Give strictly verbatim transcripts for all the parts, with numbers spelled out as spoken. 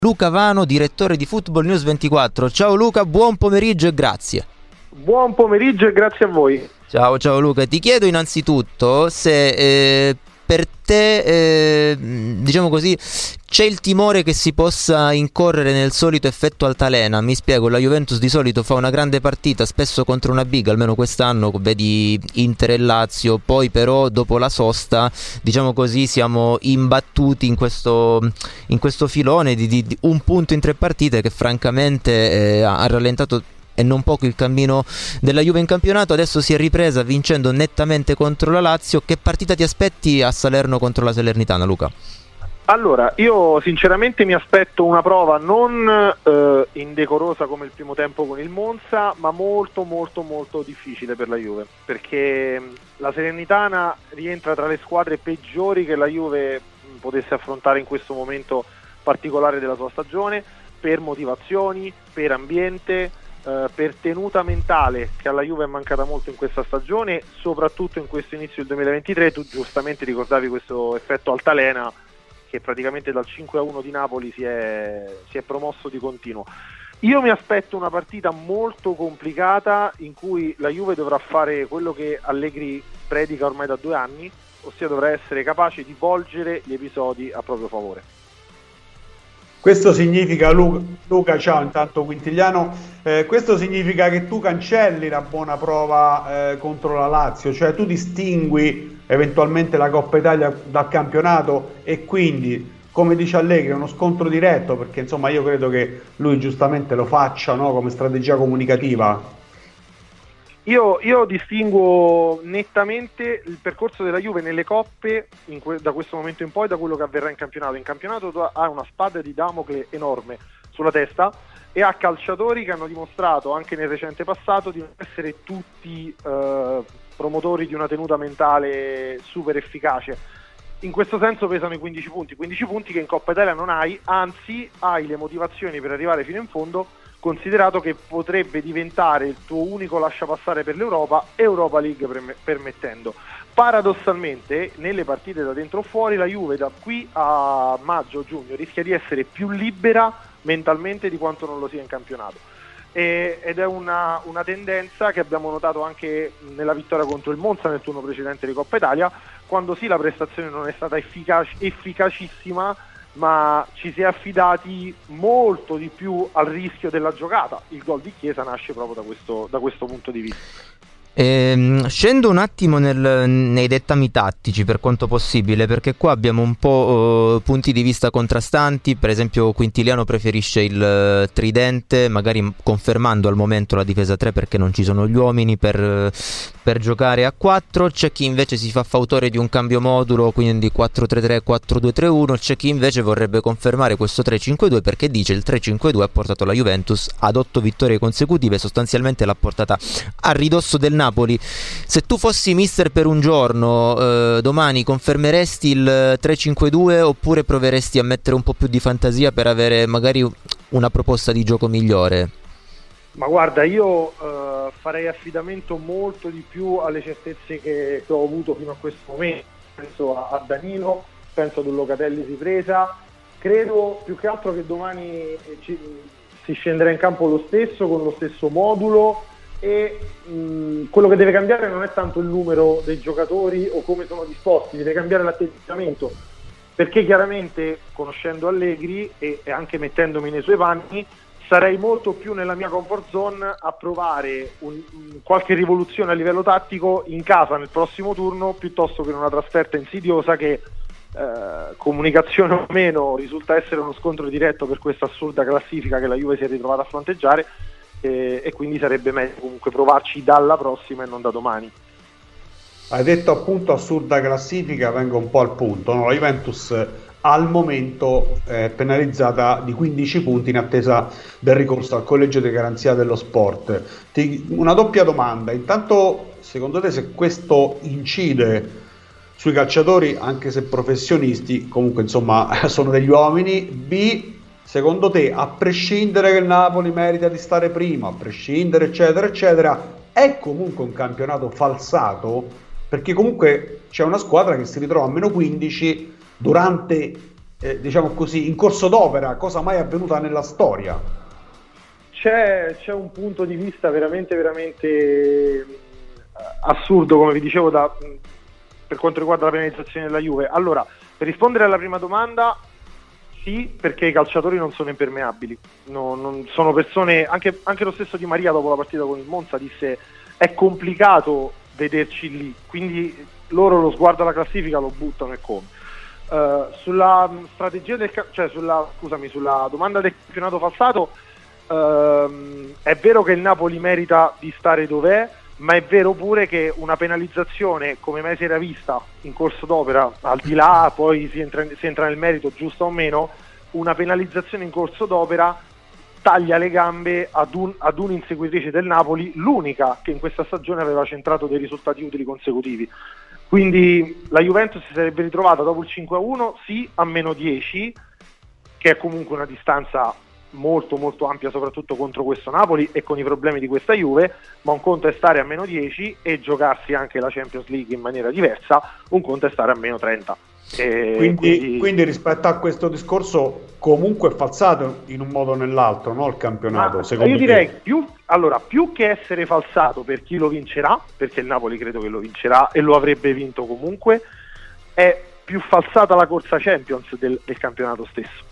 Luca Vano, direttore di Football News ventiquattro. Ciao Luca, buon pomeriggio e grazie. Buon pomeriggio e grazie a voi. Ciao, ciao Luca, ti chiedo innanzitutto se eh, per te, eh, diciamo così, c'è il timore che si possa incorrere nel solito effetto altalena. Mi spiego, la Juventus di solito fa una grande partita, spesso contro una big, almeno quest'anno vedi Inter e Lazio, poi però dopo la sosta, diciamo così, siamo imbattuti in questo, in questo filone di, di, di un punto in tre partite che francamente eh, ha rallentato e non poco il cammino della Juve in campionato. Adesso si è ripresa vincendo nettamente contro la Lazio. Che partita ti aspetti a Salerno contro la Salernitana, Luca? Allora, io sinceramente mi aspetto una prova non eh, indecorosa come il primo tempo con il Monza, ma molto molto molto difficile per la Juve, perché la Salernitana rientra tra le squadre peggiori che la Juve potesse affrontare in questo momento particolare della sua stagione, per motivazioni, per ambiente, Uh, per tenuta mentale, che alla Juve è mancata molto in questa stagione, soprattutto in questo inizio del duemilaventitré. Tu giustamente ricordavi questo effetto altalena che praticamente dal cinque a uno di Napoli si è, si è promosso di continuo. Io mi aspetto una partita molto complicata in cui la Juve dovrà fare quello che Allegri predica ormai da due anni, ossia dovrà essere capace di volgere gli episodi a proprio favore. Questo significa, Luca, Luca ciao intanto Quintigliano, eh, questo significa che tu cancelli la buona prova eh, contro la Lazio, cioè tu distingui eventualmente la Coppa Italia dal campionato e quindi, come dice Allegri, uno scontro diretto, perché insomma io credo che lui giustamente lo faccia, no, come strategia comunicativa. Io, io distinguo nettamente il percorso della Juve nelle coppe in que- da questo momento in poi da quello che avverrà in campionato. In campionato tu ha una spada di Damocle enorme sulla testa e ha calciatori che hanno dimostrato anche nel recente passato di non essere tutti eh, promotori di una tenuta mentale super efficace. In questo senso pesano i quindici punti, quindici punti che in Coppa Italia non hai, anzi hai le motivazioni per arrivare fino in fondo, considerato che potrebbe diventare il tuo unico lasciapassare per l'Europa, Europa League permettendo. Paradossalmente, nelle partite da dentro o fuori, la Juve da qui a maggio-giugno rischia di essere più libera mentalmente di quanto non lo sia in campionato. E, ed è una, una tendenza che abbiamo notato anche nella vittoria contro il Monza nel turno precedente di Coppa Italia, quando sì la prestazione non è stata efficace, efficacissima, ma ci si è affidati molto di più al rischio della giocata. Il gol di Chiesa nasce proprio da questo, da questo punto di vista. Eh, scendo un attimo nel, nei dettami tattici per quanto possibile, perché qua abbiamo un po' uh, punti di vista contrastanti. Per esempio Quintiliano preferisce il uh, tridente, magari confermando al momento la difesa tre perché non ci sono gli uomini per, uh, per giocare a quattro. C'è chi invece si fa fautore di un cambio modulo, quindi quattro tre tre, quattro due tre uno. C'è chi invece vorrebbe confermare questo tre cinque due perché dice il tre cinque due ha portato la Juventus ad otto vittorie consecutive, sostanzialmente l'ha portata a ridosso del Napoli. Se tu fossi mister per un giorno, eh, domani confermeresti il tre cinque due oppure proveresti a mettere un po' più di fantasia per avere magari una proposta di gioco migliore? Ma guarda, io eh, farei affidamento molto di più alle certezze che, che ho avuto fino a questo momento. Penso a, a Danilo, penso ad un Locatelli ripresa. Credo più che altro che domani ci, si scenderà in campo lo stesso, con lo stesso modulo, e mh, quello che deve cambiare non è tanto il numero dei giocatori o come sono disposti, deve cambiare l'atteggiamento, perché chiaramente, conoscendo Allegri e, e anche mettendomi nei suoi panni, sarei molto più nella mia comfort zone a provare un, un, qualche rivoluzione a livello tattico in casa nel prossimo turno, piuttosto che in una trasferta insidiosa che, eh, comunicazione o meno, risulta essere uno scontro diretto per questa assurda classifica che la Juve si è ritrovata a fronteggiare. E, e quindi sarebbe meglio comunque provarci dalla prossima e non da domani. Hai detto appunto assurda classifica, vengo un po' al punto, no? La Juventus al momento è penalizzata di quindici punti in attesa del ricorso al collegio di garanzia dello sport. Ti, una doppia domanda: intanto, secondo te, se questo incide sui calciatori, anche se professionisti, comunque insomma sono degli uomini? B, secondo te, a prescindere che il Napoli merita di stare prima, a prescindere eccetera eccetera, è comunque un campionato falsato? Perché comunque c'è una squadra che si ritrova a meno quindici durante eh, diciamo così, in corso d'opera, cosa mai avvenuta nella storia. C'è, c'è un punto di vista veramente, veramente assurdo, come vi dicevo, da, per quanto riguarda la penalizzazione della Juve. Allora, per rispondere alla prima domanda, sì, perché i calciatori non sono impermeabili, no, non sono persone, anche, anche lo stesso Di Maria dopo la partita con il Monza disse è complicato vederci lì, quindi loro lo sguardo alla classifica lo buttano e come. Uh, sulla strategia del cioè sulla scusami sulla domanda del campionato falsato, uh, è vero che il Napoli merita di stare dov'è, ma è vero pure che una penalizzazione come mai si era vista in corso d'opera, al di là poi si entra, si entra nel merito giusto o meno, una penalizzazione in corso d'opera taglia le gambe ad, un, ad un'inseguitrice del Napoli, l'unica che in questa stagione aveva centrato dei risultati utili consecutivi. Quindi la Juventus si sarebbe ritrovata dopo il cinque a uno, sì, a meno dieci, che è comunque una distanza molto molto ampia, soprattutto contro questo Napoli e con i problemi di questa Juve, ma un conto è stare a meno dieci e giocarsi anche la Champions League in maniera diversa, un conto è stare a meno trenta. E quindi, quindi... quindi rispetto a questo discorso comunque è falsato in un modo o nell'altro, no? Il campionato, ma secondo io direi te? più, allora, più che essere falsato per chi lo vincerà, perché il Napoli credo che lo vincerà e lo avrebbe vinto comunque, è più falsata la corsa Champions del, del campionato stesso.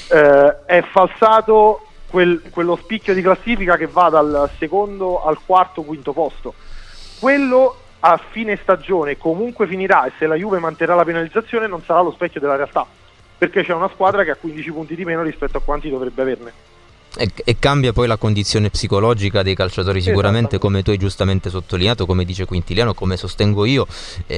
Uh, è falsato quel, quello spicchio di classifica che va dal secondo al quarto quinto posto. Quello a fine stagione comunque finirà, e se la Juve manterrà la penalizzazione non sarà lo specchio della realtà, perché c'è una squadra che ha quindici punti di meno rispetto a quanti dovrebbe averne. E, e cambia poi la condizione psicologica dei calciatori sicuramente, come tu hai giustamente sottolineato, come dice Quintiliano, come sostengo io.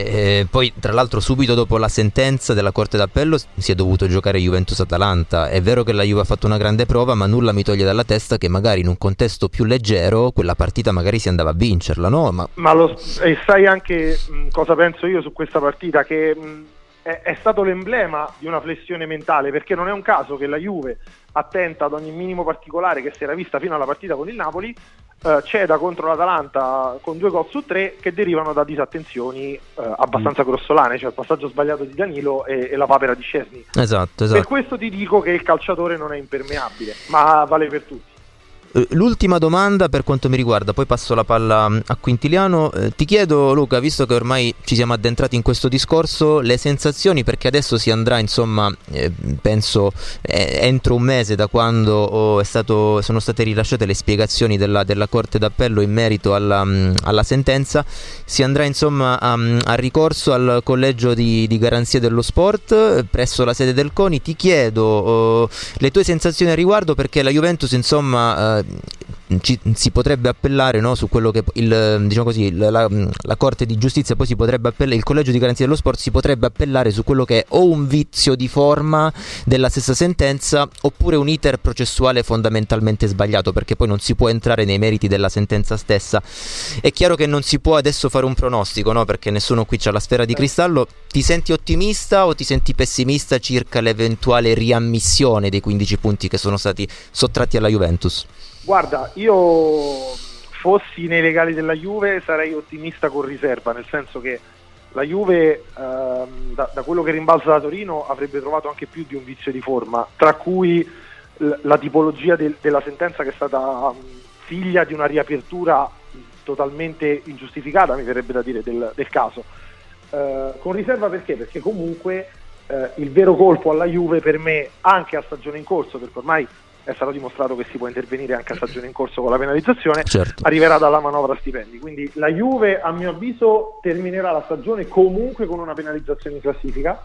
E poi tra l'altro subito dopo la sentenza della Corte d'Appello si è dovuto giocare Juventus-Atalanta. È vero che la Juve ha fatto una grande prova, ma nulla mi toglie dalla testa che magari in un contesto più leggero quella partita magari si andava a vincerla, no? Ma, ma lo, e sai anche mh, cosa penso io su questa partita, che mh, è, è stato l'emblema di una flessione mentale, perché non è un caso che la Juve, attenta ad ogni minimo particolare che si era vista fino alla partita con il Napoli, eh, ceda contro l'Atalanta con due gol su tre che derivano da disattenzioni eh, abbastanza grossolane, cioè il passaggio sbagliato di Danilo e, e la papera di Szczesny. Esatto, esatto. Per questo ti dico che il calciatore non è impermeabile, ma vale per tutti. L'ultima domanda per quanto mi riguarda, poi passo la palla a Quintiliano. Eh, ti chiedo, Luca, visto che ormai ci siamo addentrati in questo discorso, le sensazioni, perché adesso si andrà, insomma, eh, penso eh, entro un mese da quando oh, è stato, sono state rilasciate le spiegazioni della, della Corte d'Appello in merito alla, alla sentenza, si andrà insomma a, a ricorso al collegio di, di garanzia dello sport eh, presso la sede del CONI. Ti chiedo oh, le tue sensazioni a riguardo, perché la Juventus, insomma, eh, Ci, si potrebbe appellare, no, su quello che il, diciamo così, la, la, la Corte di Giustizia poi si potrebbe appellare, il collegio di garanzia dello sport si potrebbe appellare su quello che è o un vizio di forma della stessa sentenza oppure un iter processuale fondamentalmente sbagliato, perché poi non si può entrare nei meriti della sentenza stessa. È chiaro che non si può adesso fare un pronostico, no, perché nessuno qui c'ha la sfera di cristallo. Ti senti ottimista o ti senti pessimista circa l'eventuale riammissione dei quindici punti che sono stati sottratti alla Juventus? Guarda, io fossi nei legali della Juve sarei ottimista con riserva, nel senso che la Juve ehm, da, da quello che rimbalza da Torino avrebbe trovato anche più di un vizio di forma, tra cui l- la tipologia del, della sentenza, che è stata um, figlia di una riapertura totalmente ingiustificata, mi verrebbe da dire, del, del caso. Eh, con riserva perché? Perché comunque eh, il vero colpo alla Juve per me, anche a stagione in corso, perché ormai è stato dimostrato che si può intervenire anche a stagione in corso con la penalizzazione, certo, arriverà dalla manovra stipendi. Quindi la Juve, a mio avviso, terminerà la stagione comunque con una penalizzazione in classifica,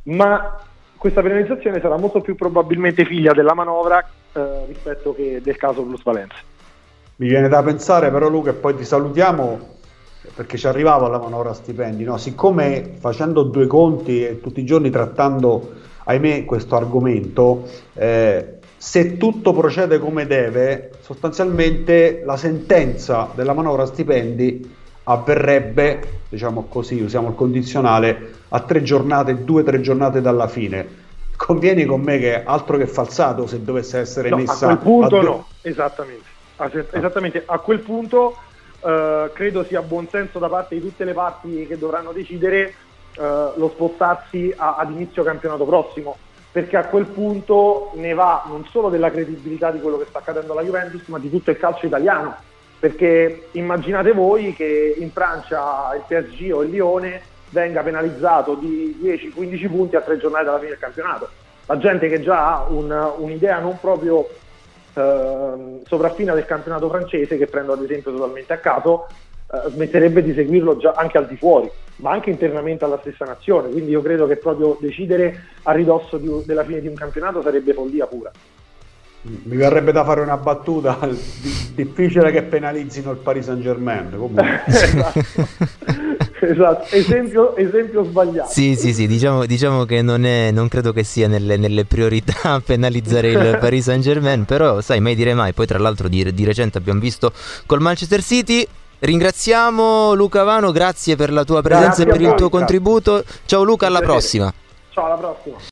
ma questa penalizzazione sarà molto più probabilmente figlia della manovra eh, rispetto che del caso plusvalenze. Mi viene da pensare però, Luca, e poi ti salutiamo, perché ci arrivava la manovra stipendi, no? Siccome facendo due conti e tutti i giorni trattando, ahimè, questo argomento, eh, se tutto procede come deve, sostanzialmente la sentenza della manovra stipendi avverrebbe, diciamo così, usiamo il condizionale, a tre giornate, due o tre giornate dalla fine. Convieni con me che altro che falsato se dovesse essere no, messa... a quel punto a... no, esattamente. Esattamente, a quel punto eh, credo sia buon senso da parte di tutte le parti che dovranno decidere eh, lo spostarsi a, ad inizio campionato prossimo. perché a quel punto ne va non solo della credibilità di quello che sta accadendo alla Juventus, ma di tutto il calcio italiano, perché immaginate voi che in Francia il P S G o il Lione venga penalizzato di dieci quindici punti a tre giornate dalla fine del campionato. La gente che già ha un, un'idea non proprio eh, sopraffina del campionato francese, che prendo ad esempio totalmente a caso, eh, smetterebbe di seguirlo già anche al di fuori, ma anche internamente alla stessa nazione. Quindi io credo che proprio decidere a ridosso di, della fine di un campionato sarebbe follia pura. Mi verrebbe da fare una battuta, difficile che penalizzino il Paris Saint-Germain comunque. Esatto. Esatto, esempio, esempio sbagliato. Sì, sì, sì, diciamo, diciamo che non, è, non credo che sia nelle, nelle priorità penalizzare il Paris Saint-Germain, però sai, mai dire mai. Poi tra l'altro di, di recente abbiamo visto col Manchester City. Ringraziamo Luca Vano, grazie per la tua presenza e per il tuo contributo. Ciao Luca, alla prossima. Ciao, alla prossima.